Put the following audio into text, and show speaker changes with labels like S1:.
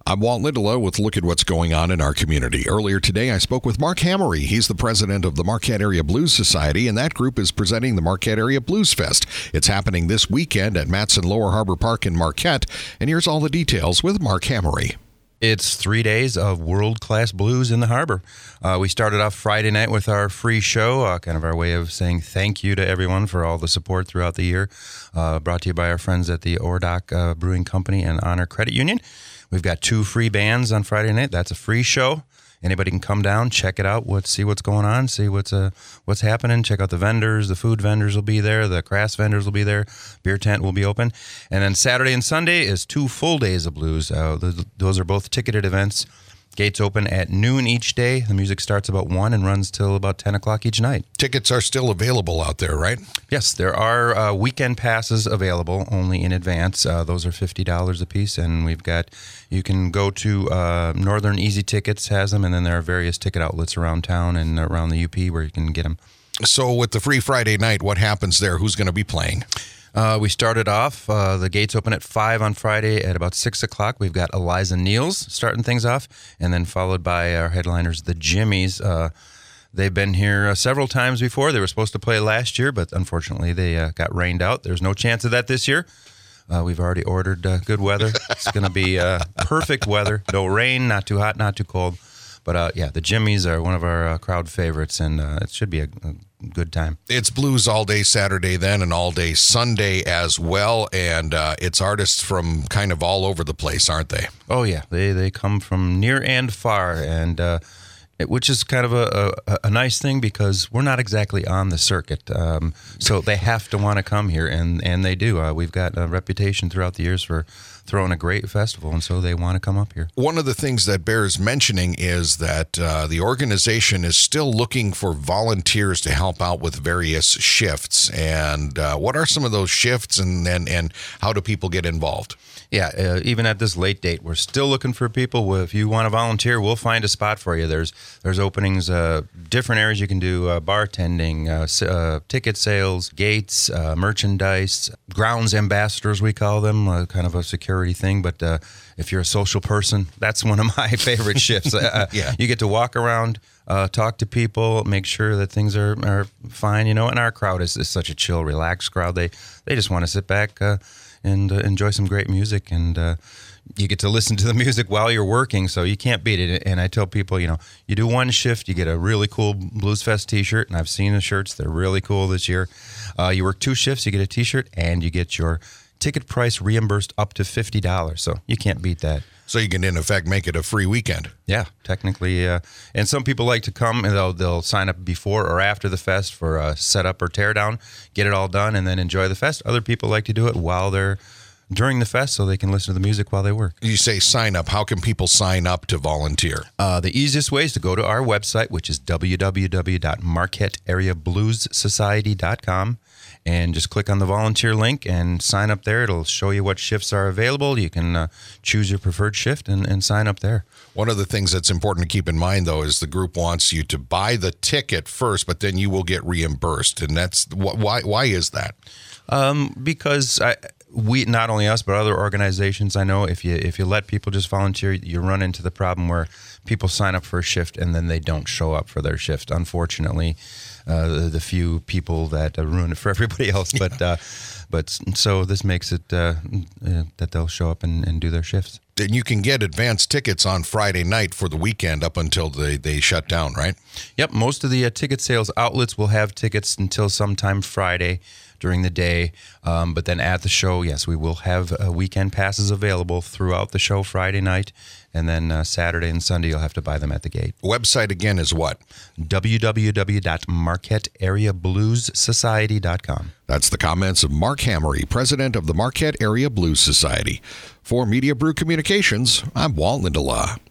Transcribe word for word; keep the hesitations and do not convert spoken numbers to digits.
S1: I'm Walt Lindelof with Look at What's Going On in Our Community. Earlier today, I spoke with Mark Hammery. He's the president of the Marquette Area Blues Society, and that group is presenting the Marquette Area Blues Fest. It's happening this weekend at Matson Lower Harbor Park in Marquette. And here's all the details with Mark Hammery.
S2: It's three days of world-class blues in the harbor. Uh, we started off Friday night with our free show, uh, kind of our way of saying thank you to everyone for all the support throughout the year, uh, brought to you by our friends at the Ordock uh, Brewing Company and Honor Credit Union. We've got two free bands on Friday night. That's a free show. Anybody can come down, check it out, what, see what's going on, see what's uh, what's happening. Check out the vendors. The food vendors will be there. The craft vendors will be there. Beer tent will be open. And then Saturday and Sunday is two full days of blues. Uh, those, those are both ticketed events. Gates open at noon each day. The music starts about one and runs till about ten o'clock each night.
S1: Tickets are still available out there, right?
S2: Yes, there are uh, weekend passes available only in advance. Uh, those are fifty dollars a piece, and we've got, you can go to uh, Northern Easy Tickets has them, and then there are various ticket outlets around town and around the U P where you can get them.
S1: So with the free Friday night, what happens there? Who's going to be playing?
S2: Uh, we started off, uh, the gates open at five on Friday. At about six o'clock, we've got Eliza Neals starting things off, and then followed by our headliners, the Jimmies. Uh, they've been here uh, several times before. They were supposed to play last year, but unfortunately they uh, got rained out. There's no chance of that this year. Uh, we've already ordered uh, good weather. It's going to be uh, perfect weather. No rain, not too hot, not too cold. But uh, yeah, the Jimmies are one of our uh, crowd favorites, and uh, it should be a, a good time.
S1: It's blues all day Saturday then and all day Sunday as well, and uh, it's artists from kind of all over the place, aren't they?
S2: Oh yeah, they they come from near and far, and uh, it, which is kind of a, a, a nice thing because we're not exactly on the circuit, um, so they have to want to come here, and, and they do. Uh, we've got a reputation throughout the years for throwing a great festival, and so they want to come up here.
S1: One of the things that bears mentioning is that uh, the organization is still looking for volunteers to help out with various shifts. And uh, what are some of those shifts, and, and, and how do people get involved?
S2: Yeah, uh, even at this late date, we're still looking for people. If you want to volunteer, we'll find a spot for you. There's there's openings, uh, different areas you can do, uh, bartending, uh, uh, ticket sales, gates, uh, merchandise, grounds ambassadors, we call them, uh, kind of a security thing. But uh, if you're a social person, that's one of my favorite shifts. Uh,
S1: yeah.
S2: You get to walk around, uh, talk to people, make sure that things are, are fine, you know. And our crowd is, is such a chill, relaxed crowd. They, they just want to sit back, uh, and uh, enjoy some great music, and uh, you get to listen to the music while you're working, so you can't beat it. And I tell people, you know, you do one shift, you get a really cool Blues Fest t-shirt, and I've seen the shirts, they're really cool this year. Uh, you work two shifts, you get a t-shirt, and you get your ticket price reimbursed up to fifty dollars, so you can't beat that.
S1: So you can, in effect, make it a free weekend.
S2: Yeah, technically. Uh, and some people like to come, and they'll, they'll sign up before or after the fest for a setup or tear down, get it all done, and then enjoy the fest. Other people like to do it while they're during the fest so they can listen to the music while they work.
S1: You say sign up. How can people sign up to volunteer?
S2: Uh, the easiest way is to go to our website, which is w w w dot marquette area blues society dot com. And just click on the volunteer link and sign up there. It'll show you what shifts are available. You can uh, choose your preferred shift and, and sign up there.
S1: One of the things that's important to keep in mind, though, is the group wants you to buy the ticket first, but then you will get reimbursed. And that's why. Why is that?
S2: Um, because I, we, not only us, but other organizations, I know if you if you let people just volunteer, you run into the problem where people sign up for a shift and then they don't show up for their shift. Unfortunately, uh, the, the few people that uh, ruin it for everybody else. But uh, but so this makes it uh, uh, that they'll show up and, and do their shifts.
S1: And you can get advance tickets on Friday night for the weekend up until they, they shut down, right?
S2: Yep. Most of the uh, ticket sales outlets will have tickets until sometime Friday during the day. Um, but then at the show, yes, we will have uh, weekend passes available throughout the show Friday night. And then uh, Saturday and Sunday, you'll have to buy them at the gate.
S1: Website again is what?
S2: w w w dot marquette area blues society dot com.
S1: That's the comments of Mark Hammery, president of the Marquette Area Blues Society. For Media Brew Communications, I'm Walt Lindelof.